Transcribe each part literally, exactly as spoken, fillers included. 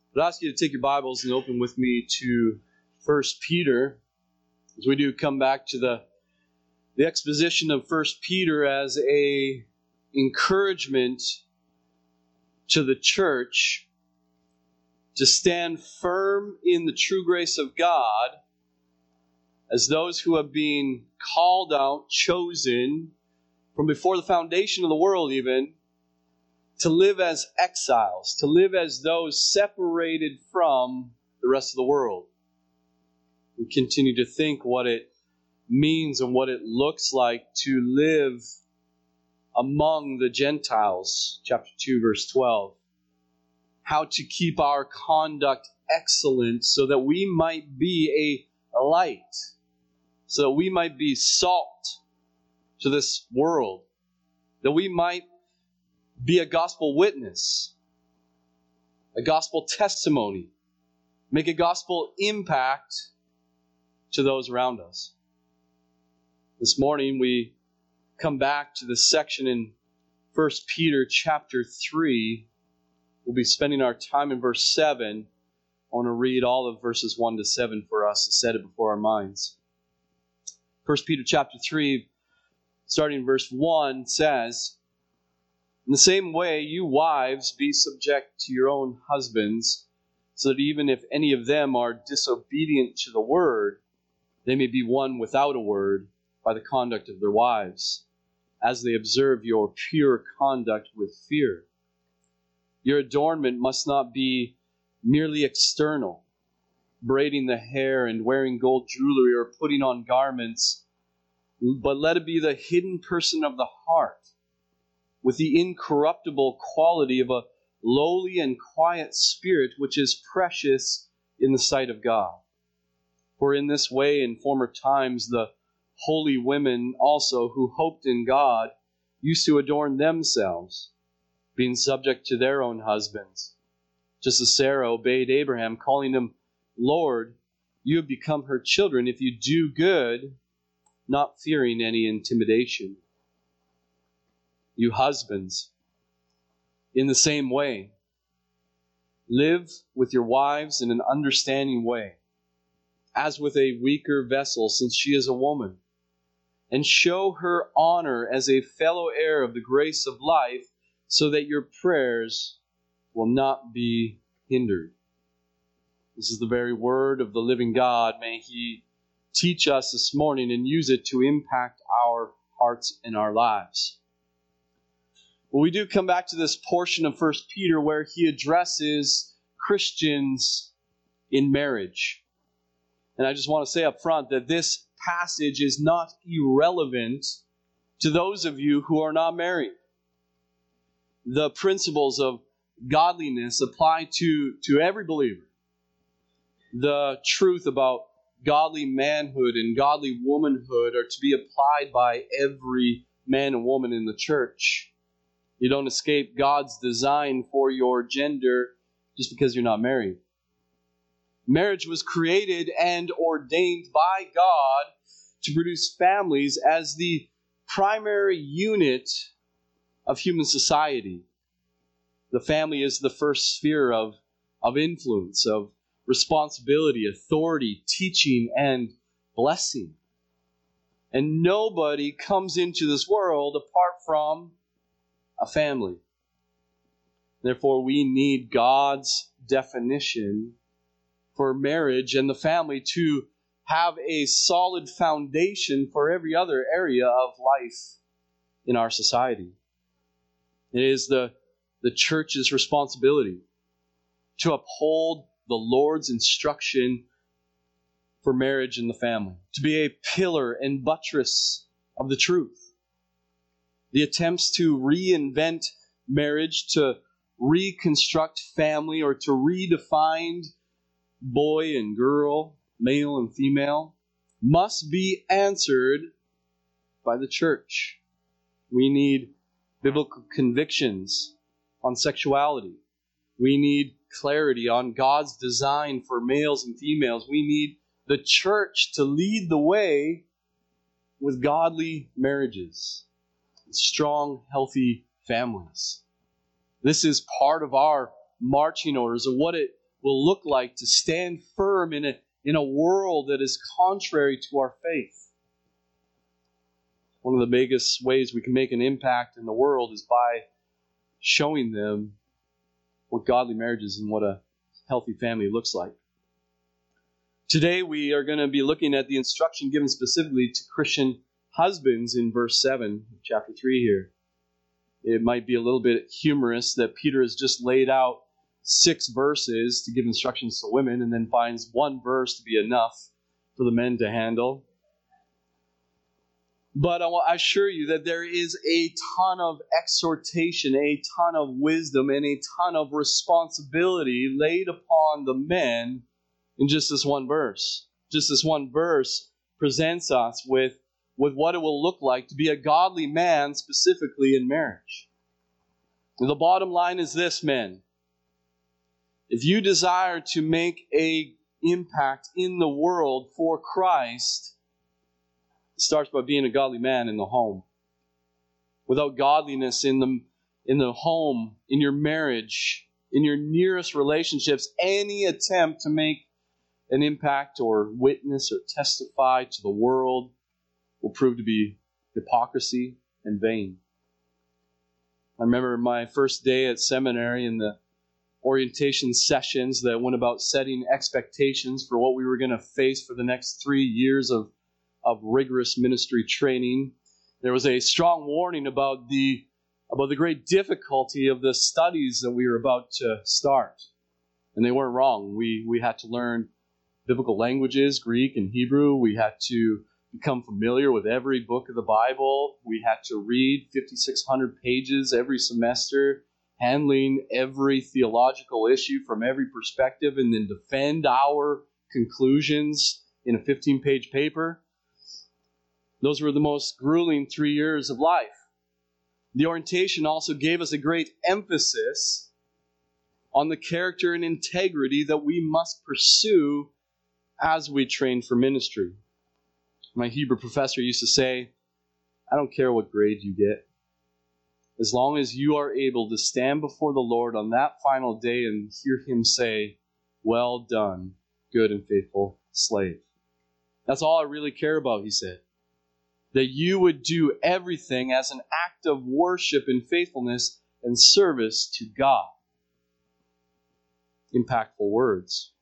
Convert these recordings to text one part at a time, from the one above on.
I'd ask you to take your Bibles and open with me to First Peter, as we do come back to the, the exposition of First Peter as a encouragement to the church to stand firm in the true grace of God as those who have been called out, chosen from before the foundation of the world even, to live as exiles, to live as those separated from the rest of the world. We continue to think what it means and what it looks like to live among the Gentiles. Chapter two, verse twelve. How to keep our conduct excellent so that we might be a light, so that we might be salt to this world, that we might be a gospel witness, a gospel testimony, make a gospel impact to those around us. This morning we come back to this section in First Peter chapter three. We'll be spending our time in verse seven. I want to read all of verses one to seven for us to set it before our minds. First Peter chapter three, starting in verse one, says, "In the same way, you wives, be subject to your own husbands, so that even if any of them are disobedient to the word, they may be won without a word by the conduct of their wives, as they observe your pure conduct with fear. Your adornment must not be merely external, braiding the hair and wearing gold jewelry or putting on garments, but let it be the hidden person of the heart, with the incorruptible quality of a lowly and quiet spirit, which is precious in the sight of God. For in this way, in former times, the holy women also who hoped in God used to adorn themselves, being subject to their own husbands, just as Sarah obeyed Abraham, calling him Lord. You have become her children if you do good, not fearing any intimidation. You husbands, in the same way, live with your wives in an understanding way, as with a weaker vessel, since she is a woman, and show her honor as a fellow heir of the grace of life, so that your prayers will not be hindered." This is the very word of the living God. May He teach us this morning and use it to impact our hearts and our lives. Well, we do come back to this portion of First Peter where he addresses Christians in marriage. And I just want to say up front that this passage is not irrelevant to those of you who are not married. The principles of godliness apply to, to every believer. The truth about godly manhood and godly womanhood are to be applied by every man and woman in the church. You don't escape God's design for your gender just because you're not married. Marriage was created and ordained by God to produce families as the primary unit of human society. The family is the first sphere of, of influence, of responsibility, authority, teaching, and blessing. And nobody comes into this world apart from a family. Therefore, we need God's definition for marriage and the family to have a solid foundation for every other area of life in our society. It is the, the church's responsibility to uphold the Lord's instruction for marriage and the family, to be a pillar and buttress of the truth. The attempts to reinvent marriage, to reconstruct family, or to redefine boy and girl, male and female, must be answered by the church. We need biblical convictions on sexuality. We need clarity on God's design for males and females. We need the church to lead the way with godly marriages, strong, healthy families. This is part of our marching orders of what it will look like to stand firm in a, in a world that is contrary to our faith. One of the biggest ways we can make an impact in the world is by showing them what godly marriage is and what a healthy family looks like. Today we are going to be looking at the instruction given specifically to Christian husbands in verse seven of chapter three here. It might be a little bit humorous that Peter has just laid out six verses to give instructions to women and then finds one verse to be enough for the men to handle. But I will assure you that there is a ton of exhortation, a ton of wisdom, and a ton of responsibility laid upon the men in just this one verse. Just this one verse presents us with, with what it will look like to be a godly man, specifically in marriage. And the bottom line is this, men. If you desire to make an impact in the world for Christ, it starts by being a godly man in the home. Without godliness in the, in the home, in your marriage, in your nearest relationships, any attempt to make an impact or witness or testify to the world will prove to be hypocrisy and vain. I remember my first day at seminary in the orientation sessions that went about setting expectations for what we were going to face for the next three years of, of rigorous ministry training. There was a strong warning about the, about the great difficulty of the studies that we were about to start. And they weren't wrong. We, we had to learn biblical languages, Greek and Hebrew. We had to become familiar with every book of the Bible. We had to read fifty-six hundred pages every semester, handling every theological issue from every perspective, and then defend our conclusions in a fifteen-page paper. Those were the most grueling three years of life. The orientation also gave us a great emphasis on the character and integrity that we must pursue as we train for ministry. My Hebrew professor used to say, I don't care what grade you get, as long as you are able to stand before the Lord on that final day and hear Him say, well done, good and faithful slave. That's all I really care about, he said. That you would do everything as an act of worship and faithfulness and service to God. Impactful words.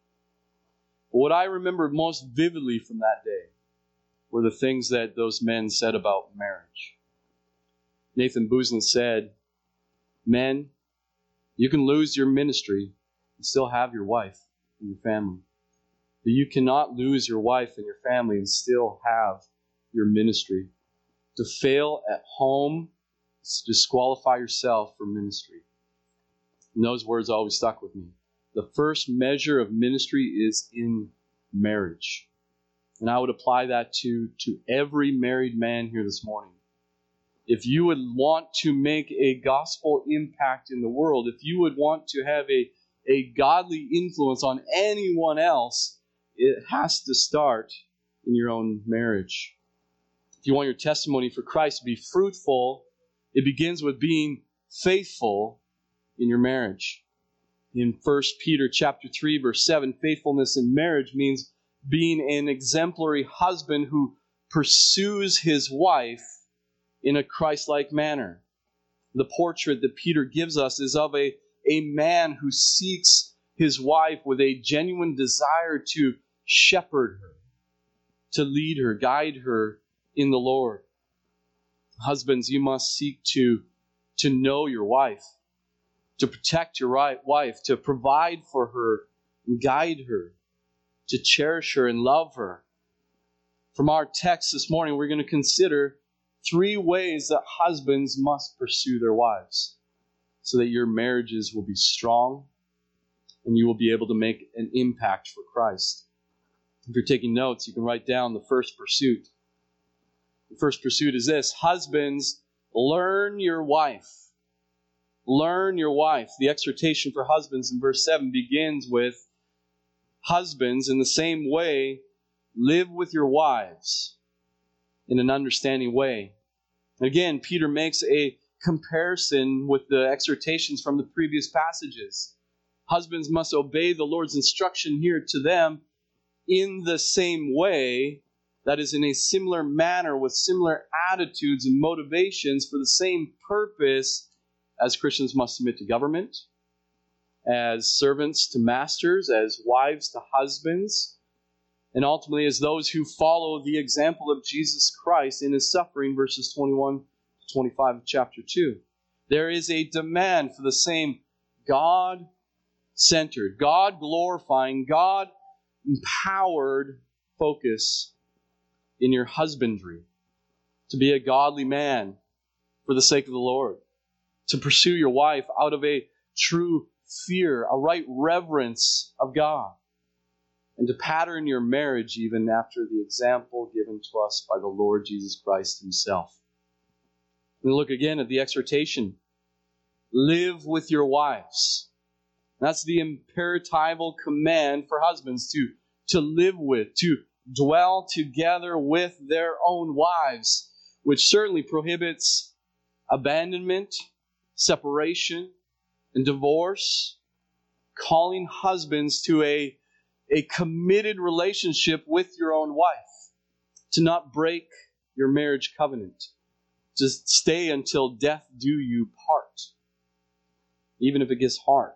But what I remember most vividly from that day were the things that those men said about marriage. Nathan Boozlin said, men, you can lose your ministry and still have your wife and your family. But you cannot lose your wife and your family and still have your ministry. To fail at home is to disqualify yourself for ministry. And those words always stuck with me. The first measure of ministry is in marriage. And I would apply that to, to every married man here this morning. If you would want to make a gospel impact in the world, if you would want to have a, a godly influence on anyone else, it has to start in your own marriage. If you want your testimony for Christ to be fruitful, it begins with being faithful in your marriage. In First Peter chapter three, verse seven, faithfulness in marriage means being an exemplary husband who pursues his wife in a Christ-like manner. The portrait that Peter gives us is of a, a man who seeks his wife with a genuine desire to shepherd her, to lead her, guide her in the Lord. Husbands, you must seek to, to know your wife, to protect your wife, to provide for her and guide her, to cherish her and love her. From our text this morning, we're going to consider three ways that husbands must pursue their wives so that your marriages will be strong and you will be able to make an impact for Christ. If you're taking notes, you can write down the first pursuit. The first pursuit is this: husbands, learn your wife. Learn your wife. The exhortation for husbands in verse seven begins with, husbands, in the same way, live with your wives in an understanding way. Again, Peter makes a comparison with the exhortations from the previous passages. Husbands must obey the Lord's instruction here to them in the same way, that is, in a similar manner, with similar attitudes and motivations for the same purpose, as Christians must submit to government, as servants to masters, as wives to husbands, and ultimately as those who follow the example of Jesus Christ in his suffering, verses twenty-one to twenty-five of chapter two. There is a demand for the same God-centered, God-glorifying, God-empowered focus in your husbandry, to be a godly man for the sake of the Lord, to pursue your wife out of a true fear, a right reverence of God, and to pattern your marriage even after the example given to us by the Lord Jesus Christ himself. And look again at the exhortation. Live with your wives. That's the imperatival command for husbands, to, to live with, to dwell together with their own wives, which certainly prohibits abandonment, separation, and divorce, calling husbands to a, a committed relationship with your own wife, to not break your marriage covenant, to stay until death do you part, even if it gets hard.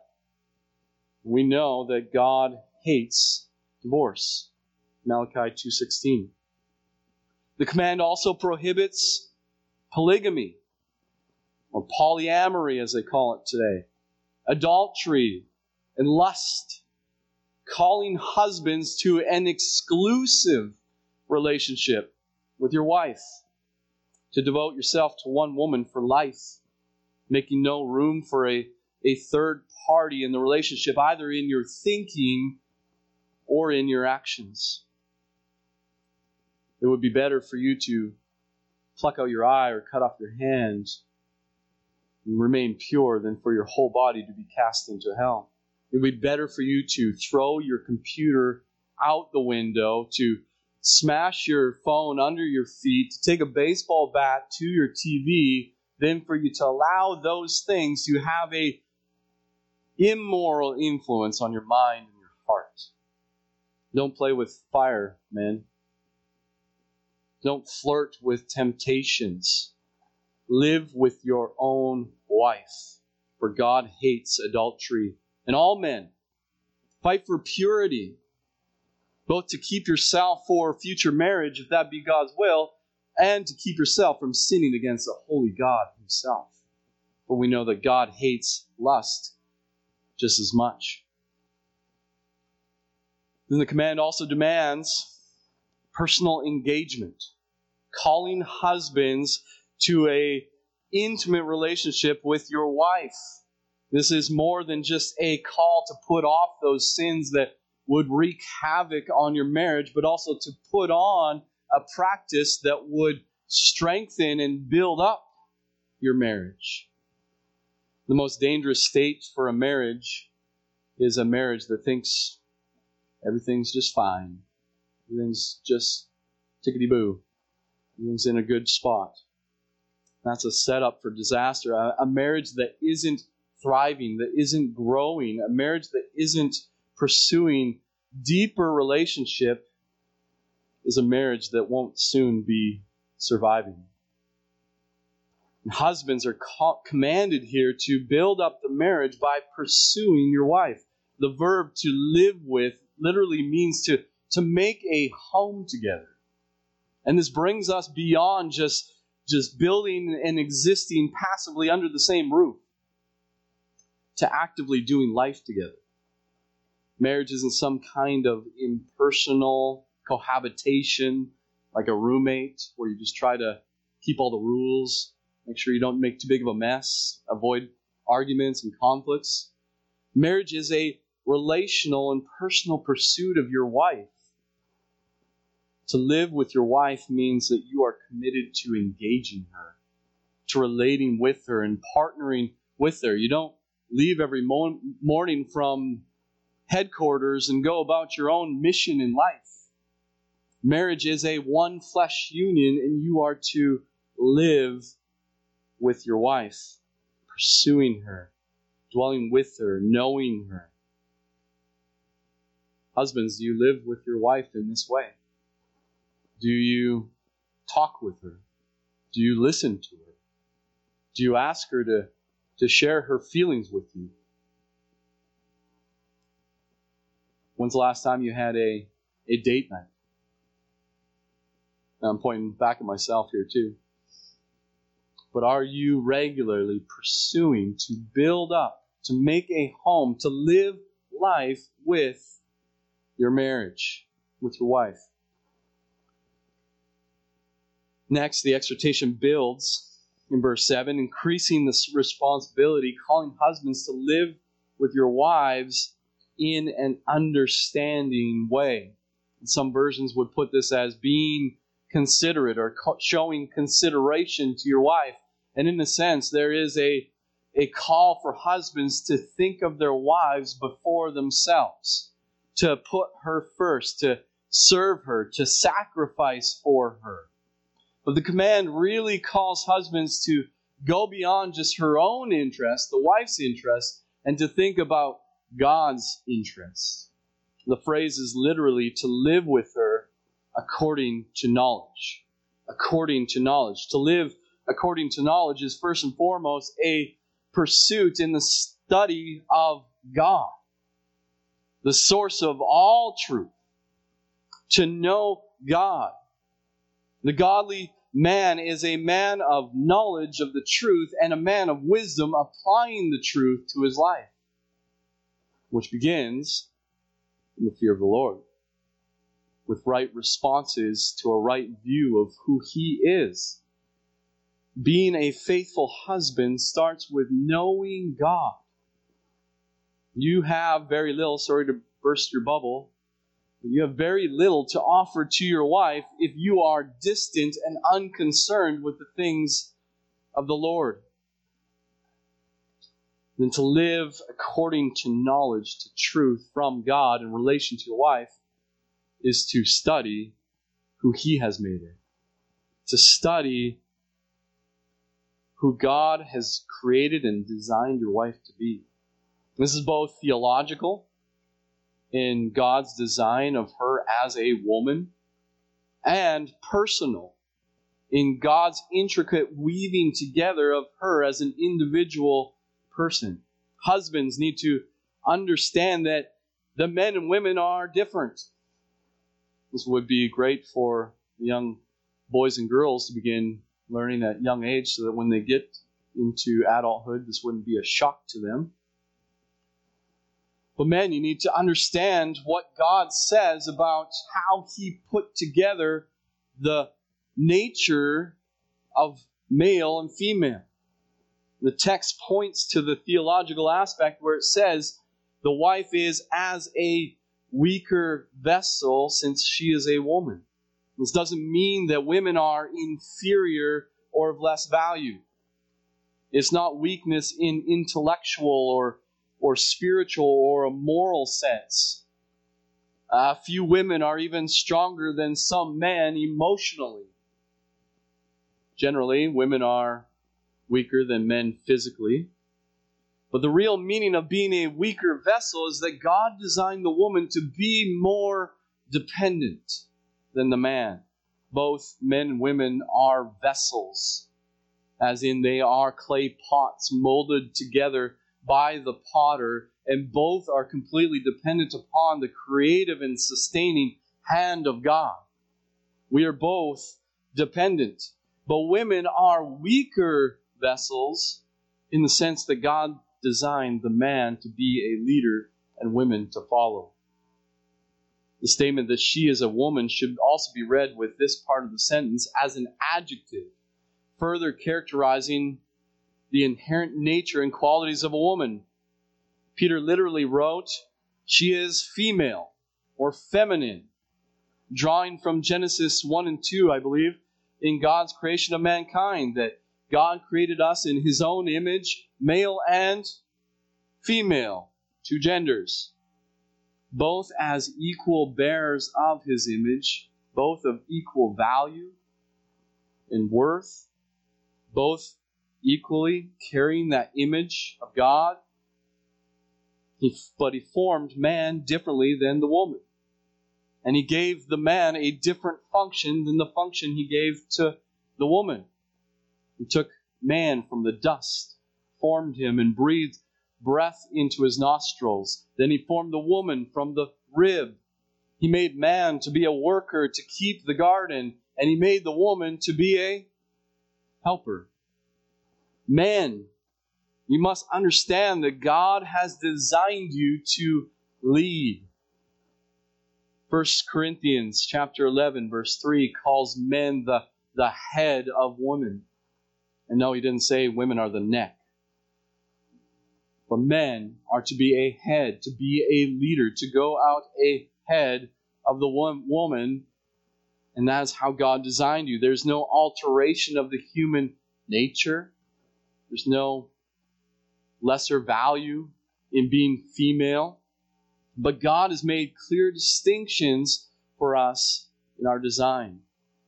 We know that God hates divorce. Malachi two sixteen. The command also prohibits polygamy, or polyamory as they call it today, adultery and lust, calling husbands to an exclusive relationship with your wife, to devote yourself to one woman for life, making no room for a, a third party in the relationship, either in your thinking or in your actions. It would be better for you to pluck out your eye or cut off your hand and remain pure than for your whole body to be cast into hell. It would be better for you to throw your computer out the window, to smash your phone under your feet, to take a baseball bat to your T V, than for you to allow those things to have a immoral influence on your mind and your heart. Don't play with fire, men. Don't flirt with temptations. Live with your own wife, for God hates adultery. And all men, fight for purity, both to keep yourself for future marriage, if that be God's will, and to keep yourself from sinning against the holy God himself. For we know that God hates lust just as much. Then the command also demands personal engagement, calling husbands to a intimate relationship with your wife. This is more than just a call to put off those sins that would wreak havoc on your marriage, but also to put on a practice that would strengthen and build up your marriage. The most dangerous state for a marriage is a marriage that thinks everything's just fine. Everything's just tickety-boo. Everything's in a good spot. That's a setup for disaster. A, a marriage that isn't thriving, that isn't growing, a marriage that isn't pursuing deeper relationship is a marriage that won't soon be surviving. And husbands are co- commanded here to build up the marriage by pursuing your wife. The verb to live with literally means to, to make a home together. And this brings us beyond just, just building and existing passively under the same roof to actively doing life together. Marriage isn't some kind of impersonal cohabitation like a roommate where you just try to keep all the rules, make sure you don't make too big of a mess, avoid arguments and conflicts. Marriage is a relational and personal pursuit of your wife. To live with your wife means that you are committed to engaging her, to relating with her and partnering with her. You don't leave every mo- morning from headquarters and go about your own mission in life. Marriage is a one flesh union, and you are to live with your wife, pursuing her, dwelling with her, knowing her, Husbands, do you live with your wife in this way? Do you talk with her? Do you listen to her? Do you ask her to, to share her feelings with you? When's the last time you had a, a date night? Now I'm pointing back at myself here too. But are you regularly pursuing to build up, to make a home, to live life with your marriage, with your wife? Next, the exhortation builds in verse seven, increasing the responsibility, calling husbands to live with your wives in an understanding way. And some versions would put this as being considerate or showing consideration to your wife. And in a sense, there is a, a call for husbands to think of their wives before themselves, to put her first, to serve her, to sacrifice for her. But the command really calls husbands to go beyond just her own interest, the wife's interest, and to think about God's interest. The phrase is literally to live with her according to knowledge. According to knowledge. To live according to knowledge is first and foremost a pursuit in the study of God, the source of all truth. To know God. The godly man is a man of knowledge of the truth and a man of wisdom applying the truth to his life, which begins in the fear of the Lord, with right responses to a right view of who He is. Being a faithful husband starts with knowing God. You have very little, sorry to burst your bubble, but you have very little to offer to your wife if you are distant and unconcerned with the things of the Lord. Then to live according to knowledge, to truth from God in relation to your wife, is to study who He has made her. To study who God has created and designed your wife to be. This is both theological, in God's design of her as a woman, and personal, in God's intricate weaving together of her as an individual person. Husbands need to understand that the men and women are different. This would be great for young boys and girls to begin learning at a young age so that when they get into adulthood, this wouldn't be a shock to them. But men, you need to understand what God says about how He put together the nature of male and female. The text points to the theological aspect where it says the wife is as a weaker vessel since she is a woman. This doesn't mean that women are inferior or of less value. It's not weakness in intellectual or or spiritual or a moral sense. A few women are even stronger than some men emotionally. Generally, women are weaker than men physically. But the real meaning of being a weaker vessel is that God designed the woman to be more dependent than the man. Both men and women are vessels, as in they are clay pots molded together by the potter, and both are completely dependent upon the creative and sustaining hand of God. We are both dependent, but women are weaker vessels in the sense that God designed the man to be a leader and women to follow. The statement that she is a woman should also be read with this part of the sentence as an adjective, further characterizing the inherent nature and qualities of a woman. Peter literally wrote, she is female or feminine, drawing from Genesis one and two, I believe, in God's creation of mankind, that God created us in His own image, male and female, two genders, both as equal bearers of His image, both of equal value and worth, both equally carrying that image of God. He, but he formed man differently than the woman. And he gave the man a different function than the function he gave to the woman. He took man from the dust, formed him, and breathed breath into his nostrils. Then he formed the woman from the rib. He made man to be a worker to keep the garden, and he made the woman to be a helper. Men, you must understand that God has designed you to lead. First Corinthians chapter eleven, verse three calls men the, the head of women. And no, he didn't say women are the neck. But men are to be a head, to be a leader, to go out ahead of the woman. And that's how God designed you. There's no alteration of the human nature. There's no lesser value in being female. But God has made clear distinctions for us in our design.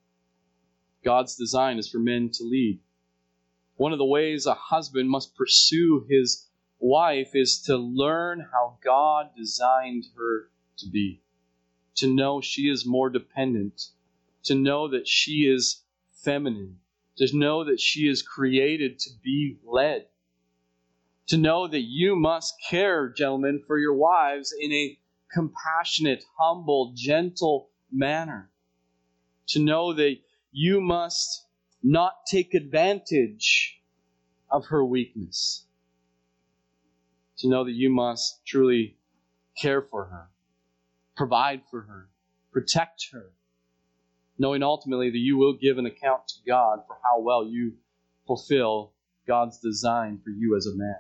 God's design is for men to lead. One of the ways a husband must pursue his wife is to learn how God designed her to be. To know she is more dependent. To know that she is feminine. To know that she is created to be led. To know that you must care, gentlemen, for your wives in a compassionate, humble, gentle manner. To know that you must not take advantage of her weakness. To know that you must truly care for her, provide for her, protect her, knowing ultimately that you will give an account to God for how well you fulfill God's design for you as a man.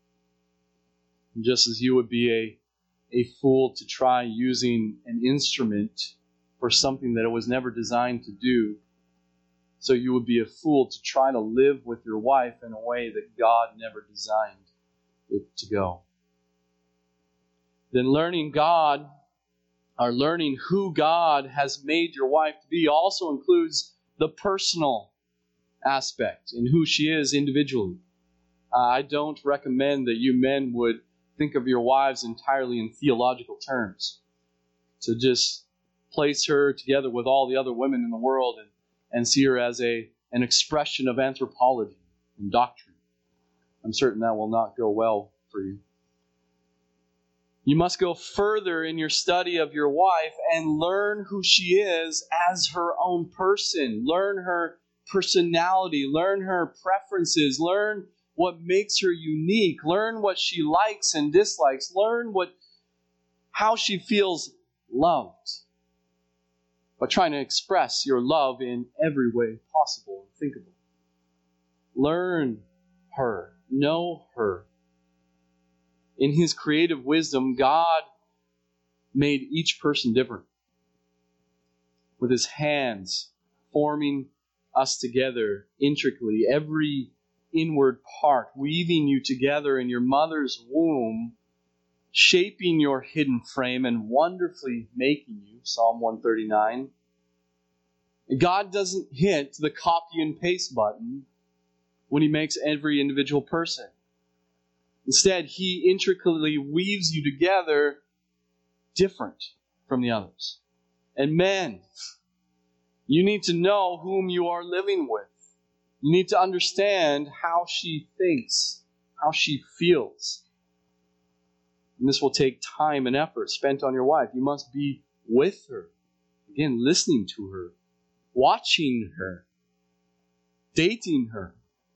And just as you would be a, a fool to try using an instrument for something that it was never designed to do, so you would be a fool to try to live with your wife in a way that God never designed it to go. Then learning God, or learning who God has made your wife to be, also includes the personal aspect in who she is individually. Uh, I don't recommend that you men would think of your wives entirely in theological terms. To just place her together with all the other women in the world and, and see her as a an expression of anthropology and doctrine. I'm certain that will not go well for you. You must go further in your study of your wife and learn who she is as her own person. Learn her personality. Learn her preferences. Learn what makes her unique. Learn what she likes and dislikes. Learn what, how she feels loved. By trying to express your love in every way possible and thinkable. Learn her. Know her. In His creative wisdom, God made each person different. With His hands forming us together intricately, every inward part, weaving you together in your mother's womb, shaping your hidden frame and wonderfully making you, Psalm one thirty-nine. God doesn't hit the copy and paste button when He makes every individual person. Instead, He intricately weaves you together different from the others. And men, you need to know whom you are living with. You need to understand how she thinks, how she feels. And this will take time and effort spent on your wife. You must be with her. Again, listening to her, watching her, dating her,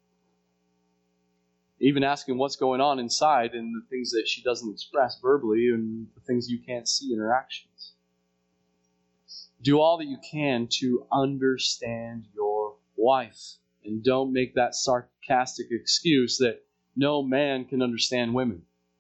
even asking what's going on inside and the things that she doesn't express verbally and the things you can't see in her actions. Do all that you can to understand your wife. And don't make that sarcastic excuse that no man can understand women.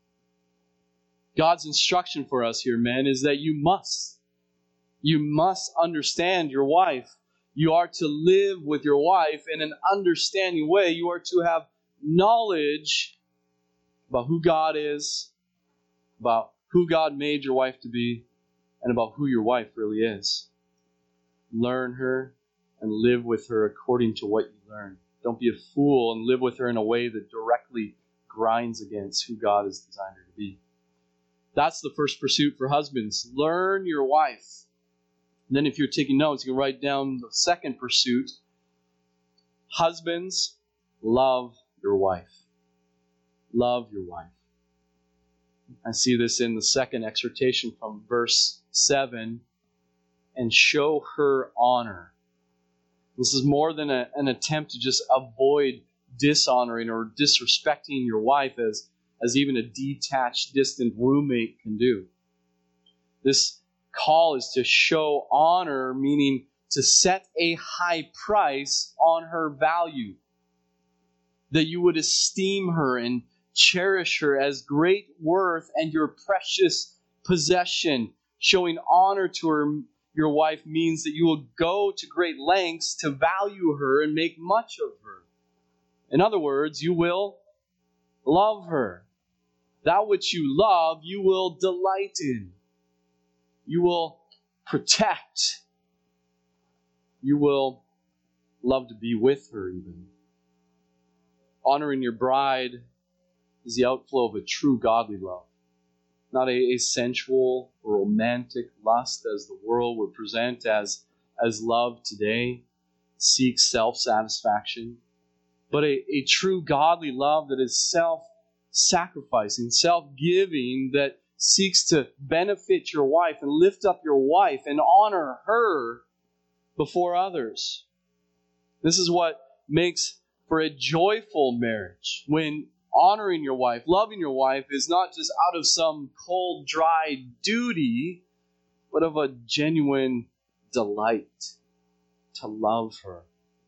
God's instruction for us here, men, is that you must. You must understand your wife. You are to live with your wife in an understanding way. You are to have knowledge about who God is, about who God made your wife to be, and about who your wife really is. Learn her and live with her according to what you learn. Don't be a fool and live with her in a way that directly grinds against who God has designed her to be. That's the first pursuit for husbands. Learn your wife. And then if you're taking notes, you can write down the second pursuit. Husbands, love your wife. Love your wife. I see this in the second exhortation from verse seven. And show her honor. This is more than a, an attempt to just avoid dishonoring or disrespecting your wife as, as even a detached, distant roommate can do. This call is to show honor, meaning to set a high price on her value. That you would esteem her and cherish her as great worth and your precious possession. Showing honor to her, your wife, means that you will go to great lengths to value her and make much of her. In other words, you will love her. That which you love, you will delight in. You will protect. You will love to be with her even. Honoring your bride is the outflow of a true godly love. Not a, a sensual or romantic lust as the world would present as, as love today, seeks self-satisfaction, but a, a true godly love that is self-sacrificing, self-giving, that seeks to benefit your wife and lift up your wife and honor her before others. This is what makes for a joyful marriage, when honoring your wife, loving your wife is not just out of some cold, dry duty, but of a genuine delight to love her.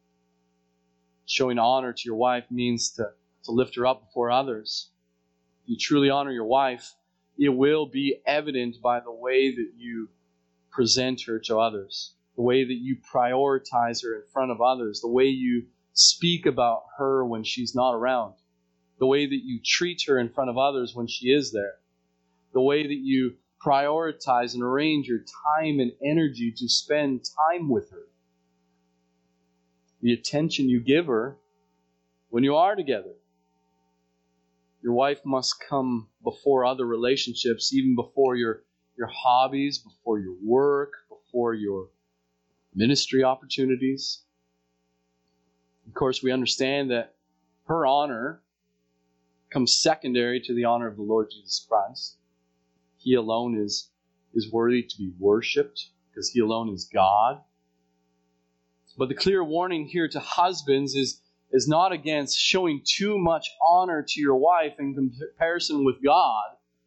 Showing honor to your wife means to, to lift her up before others. If you truly honor your wife, it will be evident by the way that you present her to others, the way that you prioritize her in front of others, the way you speak about her when she's not around, the way that you treat her in front of others when she is there, the way that you prioritize and arrange your time and energy to spend time with her, the attention you give her when you are together. Your wife must come before other relationships, even before your, your hobbies, before your work, before your ministry opportunities. Of course, we understand that her honor comes secondary to the honor of the Lord Jesus Christ. He alone is, is worthy to be worshipped because He alone is God. But the clear warning here to husbands is, is not against showing too much honor to your wife in comparison with God,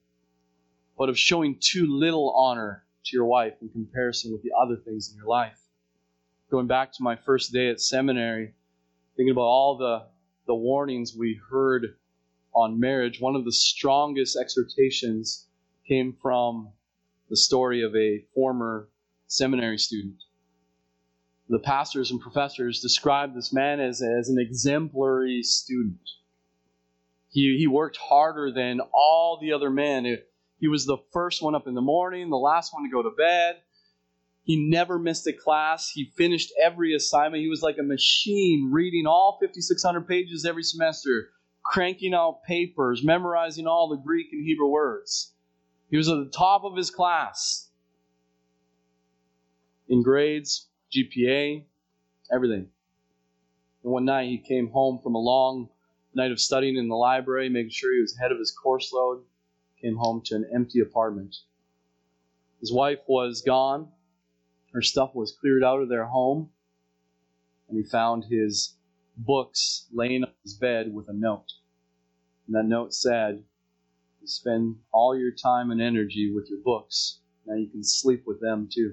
but of showing too little honor to your wife in comparison with the other things in your life. Going back to my first day at seminary, thinking about all the, the warnings we heard on marriage, one of the strongest exhortations came from the story of a former seminary student. The pastors and professors described this man as, as an exemplary student. He, he worked harder than all the other men. He was the first one up in the morning, the last one to go to bed. He never missed a class. He finished every assignment. He was like a machine, reading all fifty-six hundred pages every semester, cranking out papers, memorizing all the Greek and Hebrew words. He was at the top of his class in grades, G P A, everything. And one night he came home from a long night of studying in the library, making sure he was ahead of his course load, came home to an empty apartment. His wife was gone. Her stuff was cleared out of their home. And he found his books laying on his bed with a note. And that note said, "You spend all your time and energy with your books. Now you can sleep with them too."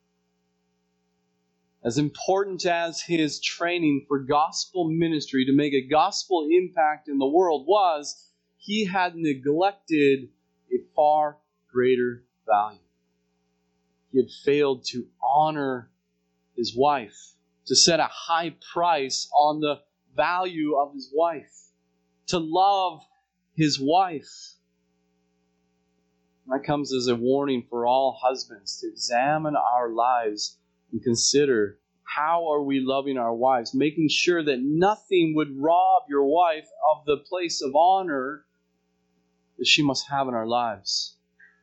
As important as his training for gospel ministry to make a gospel impact in the world was, he had neglected a far greater value. He had failed to honor his wife, to set a high price on the value of his wife, to love his wife. And that comes as a warning for all husbands to examine our lives and consider, how are we loving our wives, making sure that nothing would rob your wife of the place of honor that she must have in our lives.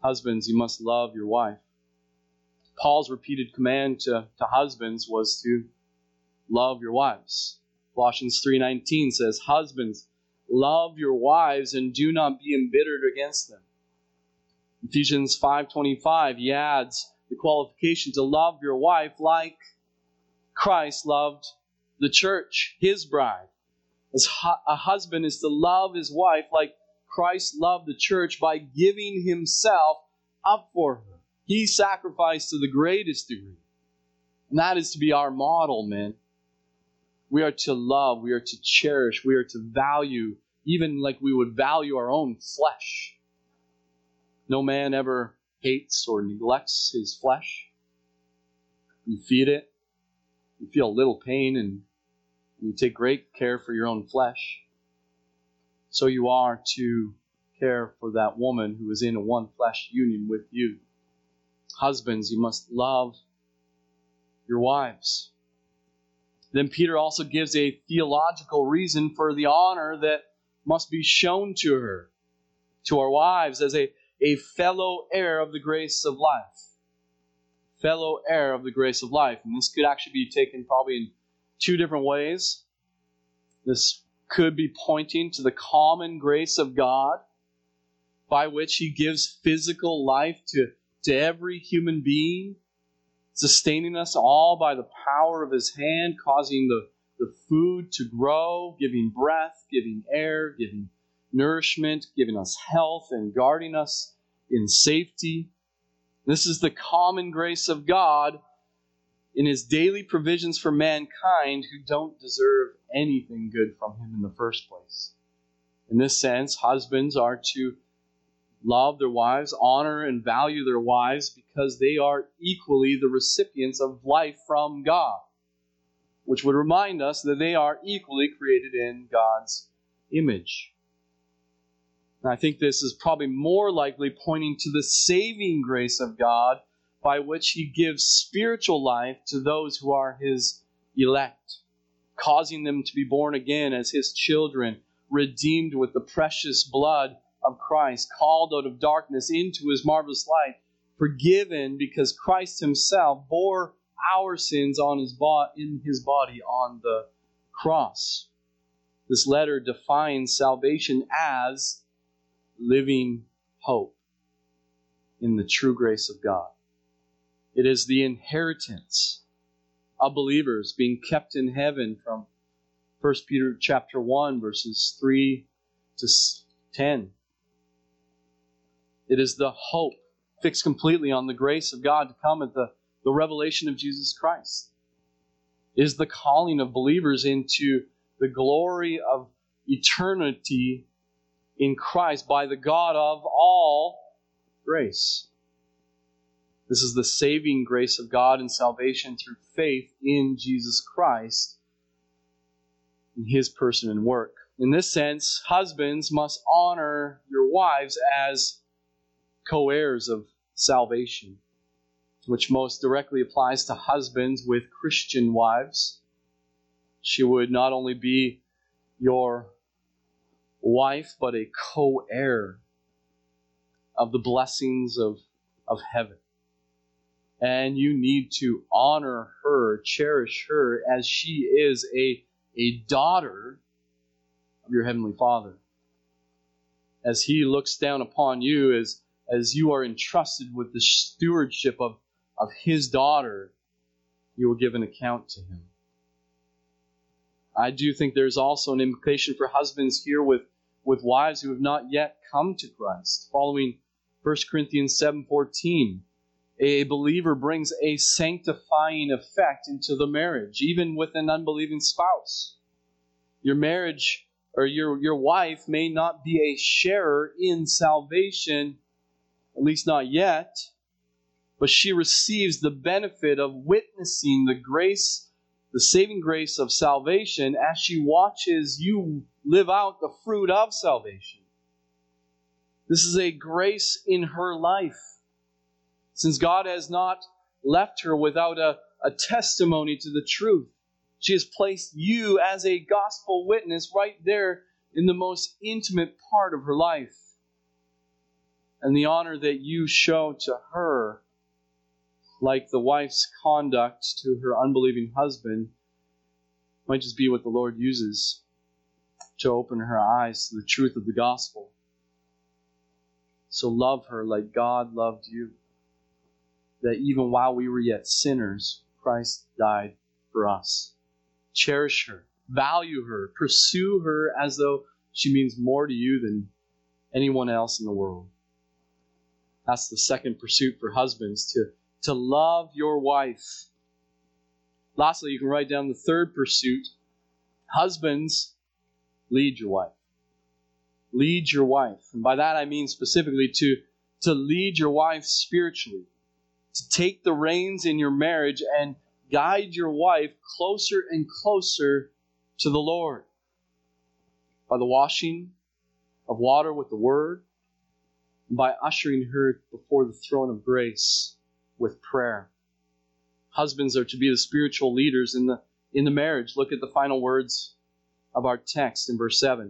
Husbands, you must love your wife. Paul's repeated command to, to husbands was to love your wives. Colossians three nineteen says, Husbands, love your wives and do not be embittered against them. Ephesians five twenty-five, he adds the qualification to love your wife like Christ loved the church, his bride. As a husband is to love his wife like Christ loved the church by giving himself up for her. He sacrificed to the greatest degree. And that is to be our model, men. We are to love, we are to cherish, we are to value, even like we would value our own flesh. No man ever hates or neglects his flesh. You feed it, you feel a little pain, and you take great care for your own flesh. So you are to care for that woman who is in a one flesh union with you. Husbands, you must love your wives. Then Peter also gives a theological reason for the honor that must be shown to her, to our wives, as a, a fellow heir of the grace of life. Fellow heir of the grace of life. And this could actually be taken probably in two different ways. This could be pointing to the common grace of God, by which He gives physical life to, to every human being, sustaining us all by the power of His hand, causing the, the food to grow, giving breath, giving air, giving nourishment, giving us health, and guarding us in safety. This is the common grace of God in His daily provisions for mankind who don't deserve anything good from Him in the first place. In this sense, husbands are to love their wives, honor and value their wives, because they are equally the recipients of life from God, which would remind us that they are equally created in God's image. And I think this is probably more likely pointing to the saving grace of God, by which He gives spiritual life to those who are His elect, causing them to be born again as His children, redeemed with the precious blood of Christ, called out of darkness into His marvelous light, forgiven because Christ Himself bore our sins on his bo- in His body on the cross. This letter defines salvation as living hope in the true grace of God. It is the inheritance of believers being kept in heaven from First Peter chapter one, verses three to ten. It is the hope fixed completely on the grace of God to come at the, the revelation of Jesus Christ. It is the calling of believers into the glory of eternity in Christ by the God of all grace. This is the saving grace of God and salvation through faith in Jesus Christ, in His person and work. In this sense, husbands must honor your wives as co-heirs of salvation, which most directly applies to husbands with Christian wives. She would not only be your wife, but a co-heir of the blessings of, of heaven. And you need to honor her, cherish her, as she is a, a daughter of your Heavenly Father. As He looks down upon you, as, as you are entrusted with the stewardship of, of His daughter, you will give an account to Him. I do think there's also an implication for husbands here with, with wives who have not yet come to Christ. Following First Corinthians seven fourteen, a believer brings a sanctifying effect into the marriage, even with an unbelieving spouse. Your marriage, or your, your wife, may not be a sharer in salvation, at least not yet, but she receives the benefit of witnessing the grace, the saving grace of salvation as she watches you live out the fruit of salvation. This is a grace in her life, since God has not left her without a, a testimony to the truth. She has placed you as a gospel witness right there in the most intimate part of her life. and the honor that you show to her, like the wife's conduct to her unbelieving husband, might just be what the Lord uses to open her eyes to the truth of the gospel. So love her like God loved you, that even while we were yet sinners, Christ died for us. Cherish her, value her, pursue her as though she means more to you than anyone else in the world. That's the second pursuit for husbands, to, to love your wife. Lastly, you can write down the third pursuit. Husbands, lead your wife. Lead your wife. And by that I mean specifically to, to lead your wife spiritually. To take the reins in your marriage and guide your wife closer and closer to the Lord. By the washing of water with the Word, and by ushering her before the throne of grace with prayer. Husbands are to be the spiritual leaders in the, in the marriage. Look at the final words of our text in verse seven.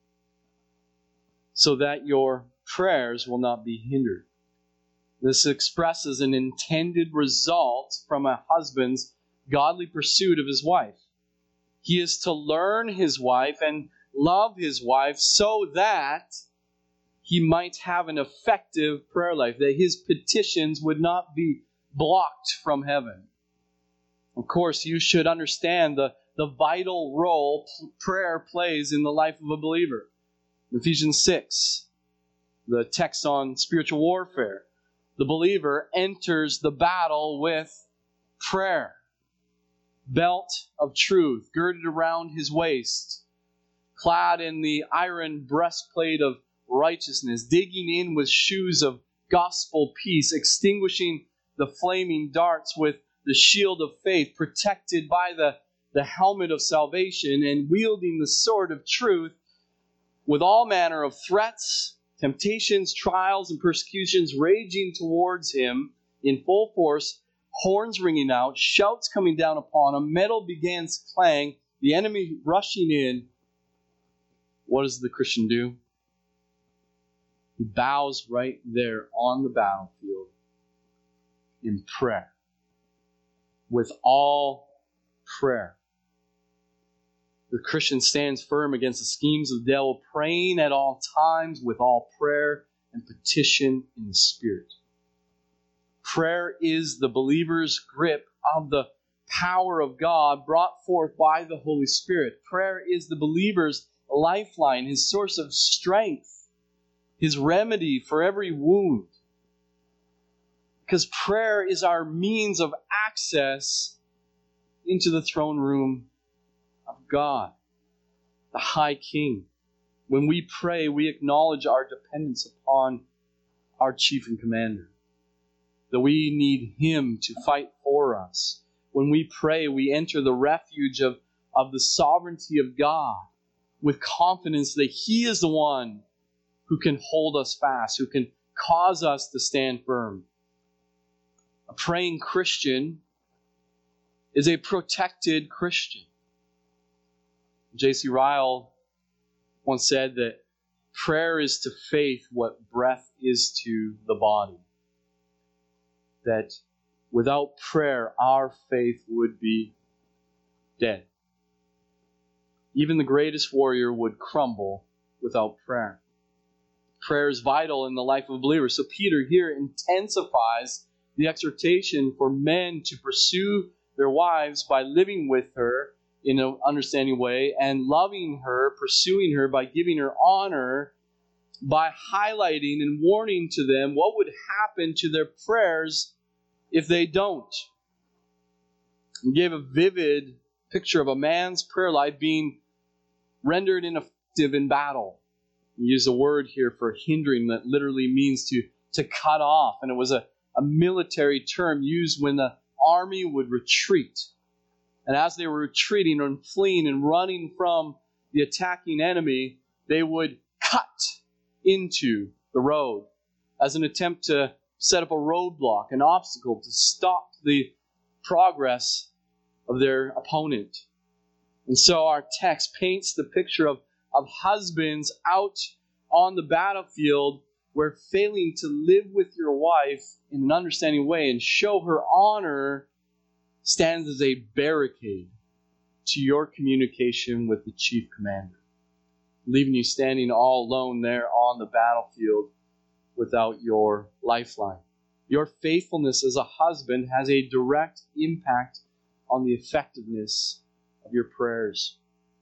So that your prayers will not be hindered. This expresses an intended result from a husband's godly pursuit of his wife. He is to learn his wife and love his wife so that he might have an effective prayer life, that his petitions would not be blocked from heaven. Of course, you should understand the, the vital role prayer plays in the life of a believer. Ephesians six, the text on spiritual warfare. The believer enters the battle with prayer. Belt of truth girded around his waist, clad in the iron breastplate of righteousness, digging in with shoes of gospel peace, extinguishing the flaming darts with the shield of faith, protected by the, the helmet of salvation, and wielding the sword of truth with all manner of threats, temptations, trials, and persecutions raging towards him in full force, horns ringing out, shouts coming down upon him, metal begins clang, the enemy rushing in. What does the Christian do? He bows right there on the battlefield in prayer. With all prayer. The Christian stands firm against the schemes of the devil, praying at all times with all prayer and petition in the Spirit. Prayer is the believer's grip of the power of God brought forth by the Holy Spirit. Prayer is the believer's lifeline, his source of strength, his remedy for every wound. Because prayer is our means of access into the throne room of God, the High King. When we pray, we acknowledge our dependence upon our Chief and Commander, that we need Him to fight for us. When we pray, we enter the refuge of, of the sovereignty of God with confidence that He is the one who can hold us fast, who can cause us to stand firm. A praying Christian is a protected Christian. J C Ryle once said that prayer is to faith what breath is to the body. That without prayer, our faith would be dead. Even the greatest warrior would crumble without prayer. Prayer is vital in the life of a believer. So Peter here intensifies the exhortation for men to pursue their wives by living with her in an understanding way and loving her, pursuing her by giving her honor, by highlighting and warning to them what would happen to their prayers if they don't. He gave a vivid picture of a man's prayer life being rendered ineffective in battle. He used a word here for hindering that literally means to, to cut off, and it was a a military term used when the army would retreat. And as they were retreating and fleeing and running from the attacking enemy, they would cut into the road as an attempt to set up a roadblock, an obstacle to stop the progress of their opponent. And so our text paints the picture of, of husbands out on the battlefield where failing to live with your wife in an understanding way and show her honor stands as a barricade to your communication with the chief commander, leaving you standing all alone there on the battlefield without your lifeline. Your faithfulness as a husband has a direct impact on the effectiveness of your prayers.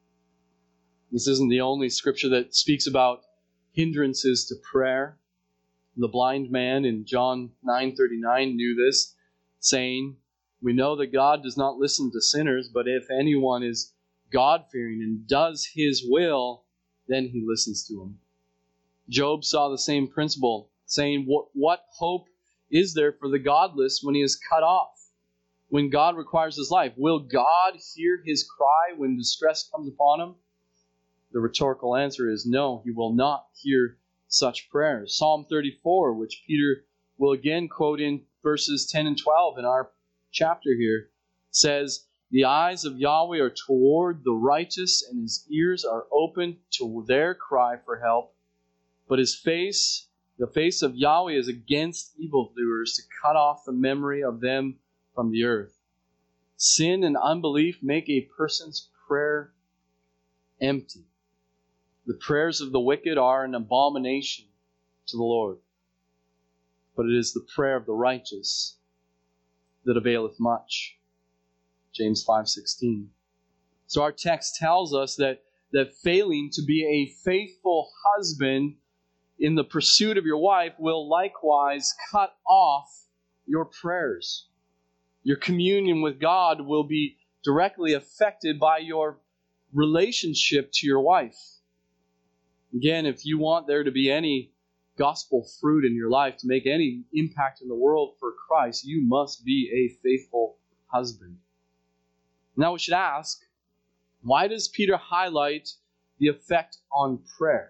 This isn't the only scripture that speaks about hindrances to prayer. The blind man in John nine thirty-nine knew this, saying, "We know that God does not listen to sinners, but if anyone is God-fearing and does His will, then He listens to him." Job saw the same principle, saying, "What, what hope is there for the godless when he is cut off? When God requires his life, will God hear his cry when distress comes upon him?" The rhetorical answer is no, He will not hear such prayers. Psalm thirty-four, which Peter will again quote in verses ten and twelve in our chapter here, says, "The eyes of Yahweh are toward the righteous, and His ears are open to their cry for help. But His face, the face of Yahweh is against evildoers, to cut off the memory of them from the earth." Sin and unbelief make a person's prayer empty. The prayers of the wicked are an abomination to the Lord. But it is the prayer of the righteous that availeth much. James five sixteen. So our text tells us that, that failing to be a faithful husband in the pursuit of your wife will likewise cut off your prayers. Your communion with God will be directly affected by your relationship to your wife. Again, if you want there to be any gospel fruit in your life, to make any impact in the world for Christ, you must be a faithful husband. Now we should ask, why does Peter highlight the effect on prayer?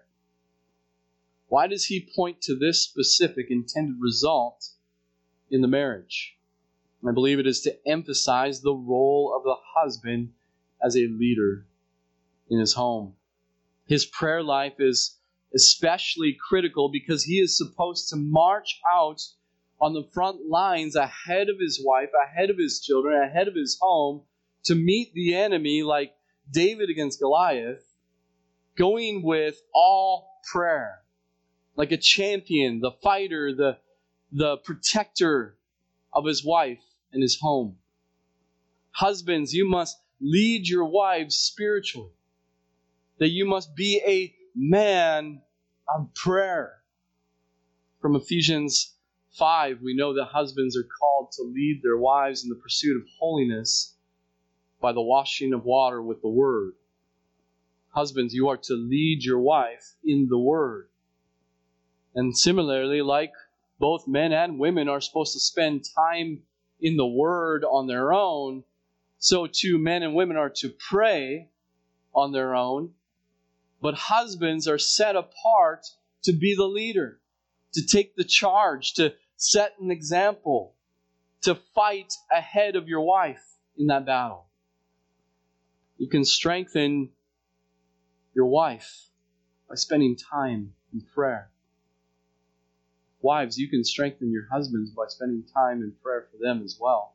Why does he point to this specific intended result in the marriage? I believe it is to emphasize the role of the husband as a leader in his home. His prayer life is especially critical because he is supposed to march out on the front lines ahead of his wife, ahead of his children, ahead of his home, to meet the enemy like David against Goliath, going with all prayer. Like a champion, the fighter, the, the protector of his wife and his home. Husbands, you must lead your wives spiritually. That you must be a man of prayer. From Ephesians five, we know that husbands are called to lead their wives in the pursuit of holiness by the washing of water with the Word. Husbands, you are to lead your wife in the Word. And similarly, like both men and women are supposed to spend time in the Word on their own, so too men and women are to pray on their own. But husbands are set apart to be the leader, to take the charge, to set an example, to fight ahead of your wife in that battle. You can strengthen your wife by spending time in prayer. Wives, you can strengthen your husbands by spending time in prayer for them as well.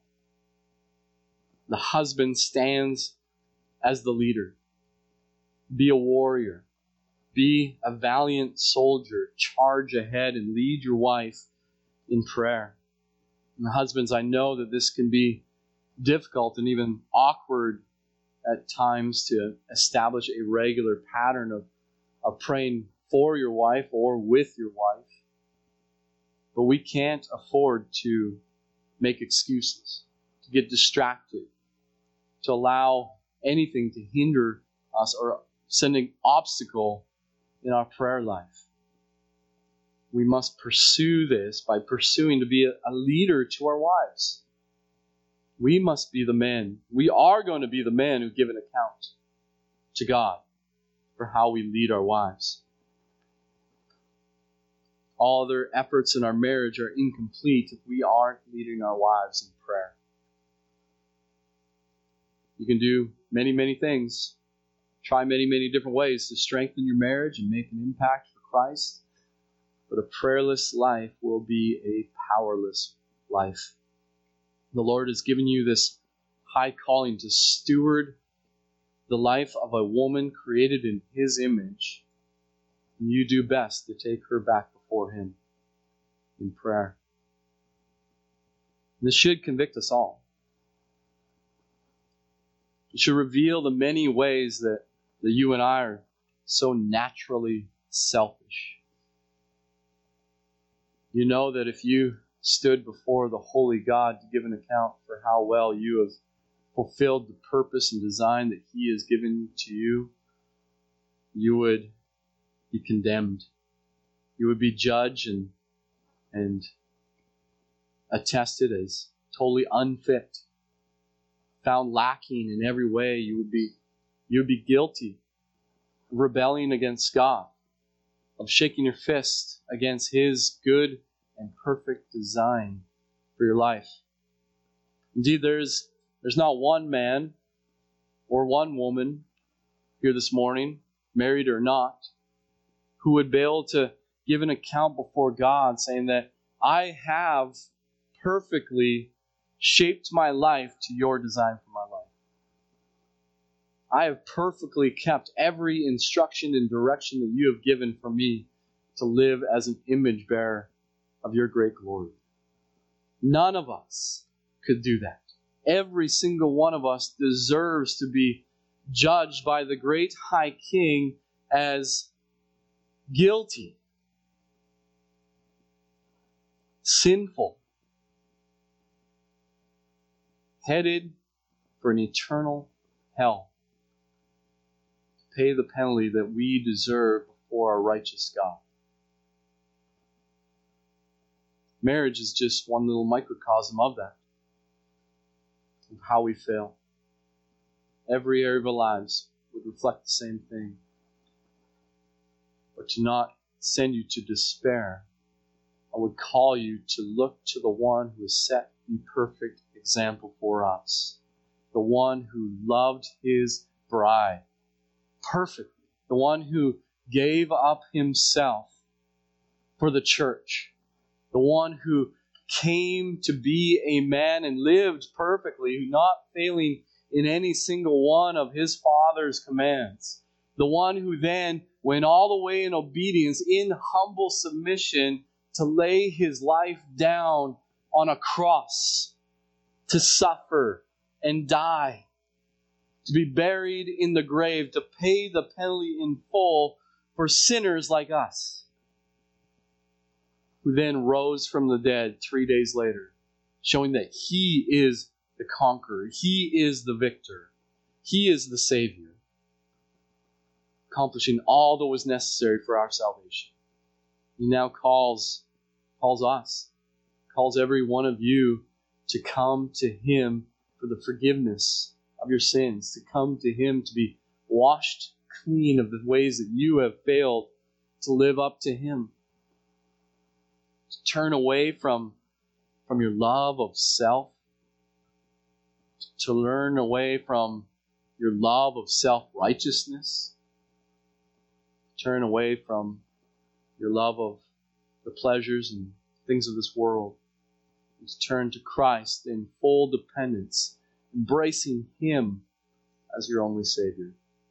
The husband stands as the leader. Be a warrior. Be a valiant soldier. Charge ahead and lead your wife in prayer. And husbands, I know that this can be difficult and even awkward at times to establish a regular pattern of, of praying for your wife or with your wife. But we can't afford to make excuses, to get distracted, to allow anything to hinder us or send an obstacle in our prayer life. We must pursue this by pursuing to be a, a leader to our wives. We must be the men. We are going to be the men who give an account to God for how we lead our wives. All other efforts in our marriage are incomplete if we aren't leading our wives in prayer. You can do many, many things. Try many, many different ways to strengthen your marriage and make an impact for Christ. But a prayerless life will be a powerless life. The Lord has given you this high calling to steward the life of a woman created in His image. And you do best to take her back before Him in prayer. This should convict us all. It should reveal the many ways that, that you and I are so naturally selfish. You know that if you stood before the holy God to give an account for how well you have fulfilled the purpose and design that He has given to you, you would be condemned. You would be judged and, and attested as totally unfit, found lacking in every way. You would be, you would be guilty of rebelling against God, of shaking your fist against His good and perfect design for your life. Indeed, there's there's not one man or one woman here this morning, married or not, who would be able to give an account before God saying that I have perfectly shaped my life to your design for my life. I have perfectly kept every instruction and direction that you have given for me to live as an image bearer of your great glory. None of us could do that. Every single one of us deserves to be judged by the great high King as guilty, sinful, headed for an eternal hell, to pay the penalty that we deserve before our righteous God. Marriage is just one little microcosm of that, of how we fail. Every area of our lives would reflect the same thing. But to not send you to despair, I would call you to look to the one who has set the perfect example for us. The one who loved His bride perfectly. The one who gave up Himself for the church. The one who came to be a man and lived perfectly, not failing in any single one of His Father's commands. The one who then went all the way in obedience, in humble submission, to lay His life down on a cross, to suffer and die, to be buried in the grave, to pay the penalty in full for sinners like us, who then rose from the dead three days later, showing that He is the conqueror, He is the victor, He is the Savior, accomplishing all that was necessary for our salvation. He now calls, calls us, calls every one of you to come to Him for the forgiveness of your sins, to come to Him to be washed clean of the ways that you have failed to live up to Him. To turn away from, from your love of self, to learn away from your love of self-righteousness, turn away from your love of the pleasures and things of this world, and to turn to Christ in full dependence, embracing Him as your only Savior.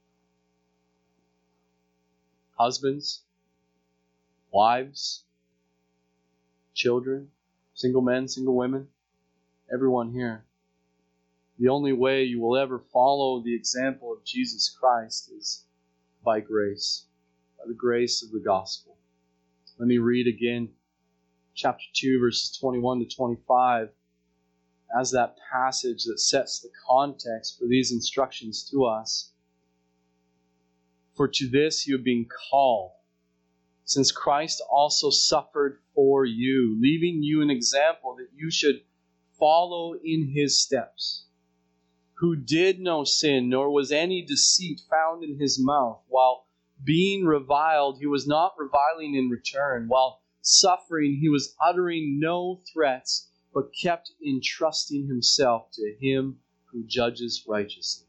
Husbands, wives, children, single men, single women, everyone here, the only way you will ever follow the example of Jesus Christ is by grace, by the grace of the gospel. Let me read again chapter two, verses twenty-one to twenty-five, as that passage that sets the context for these instructions to us. For to this you have been called, since Christ also suffered for you, leaving you an example that you should follow in His steps, who did no sin, nor was any deceit found in His mouth. While being reviled, He was not reviling in return. While suffering, He was uttering no threats, but kept entrusting Himself to Him who judges righteously,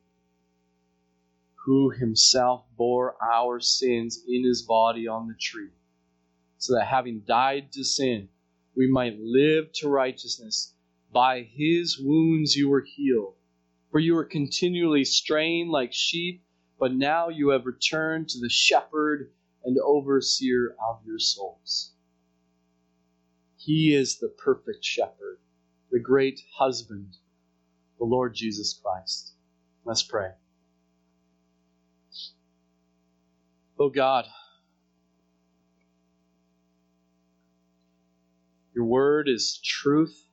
who Himself bore our sins in His body on the tree, so that having died to sin, we might live to righteousness. By his wounds you were healed. For you were continually straying like sheep, but now you have returned to the shepherd and overseer of your souls. He is the perfect shepherd, the great husband, the Lord Jesus Christ. Let's pray. Oh God, your word is truth,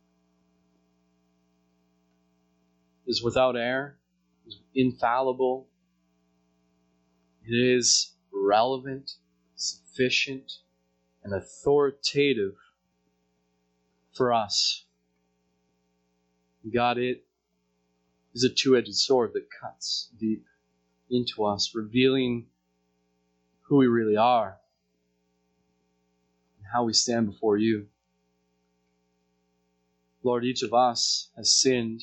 is without error, is infallible. It is relevant, sufficient, and authoritative for us. God, it is a two-edged sword that cuts deep into us, revealing who we really are and how we stand before you. Lord, each of us has sinned.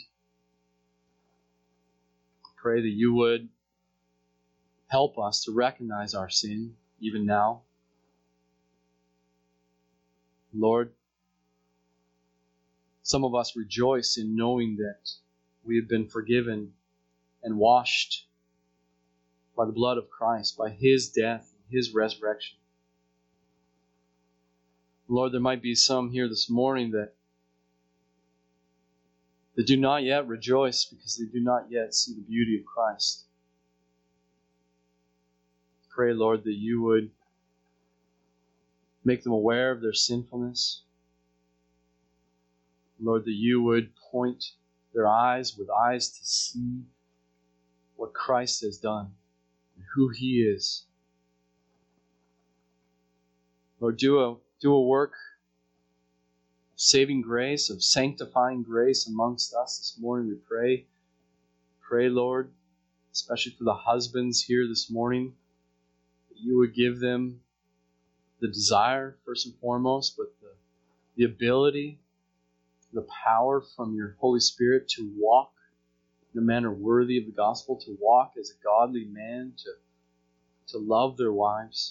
I pray that you would help us to recognize our sin even now. Lord, some of us rejoice in knowing that we have been forgiven and washed by the blood of Christ, by his death and his resurrection. Lord, there might be some here this morning that, that do not yet rejoice because they do not yet see the beauty of Christ. Pray, Lord, that you would make them aware of their sinfulness. Lord, that you would point their eyes with eyes to see what Christ has done and who he is. Lord, do a, do a work of saving grace, of sanctifying grace amongst us this morning, we pray. Pray, Lord, especially for the husbands here this morning, that you would give them the desire, first and foremost, but the, the ability, the power from your Holy Spirit to walk in a manner worthy of the gospel, to walk as a godly man, to, to love their wives.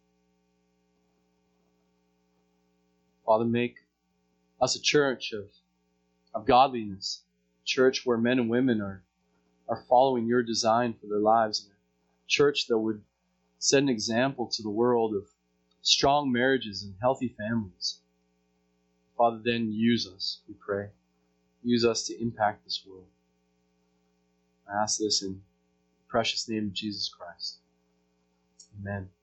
Father, make us a church of, of godliness, a church where men and women are, are following your design for their lives, and a church that would set an example to the world of strong marriages and healthy families. Father, then use us, we pray. Use us to impact this world. I ask this in the precious name of Jesus Christ. Amen.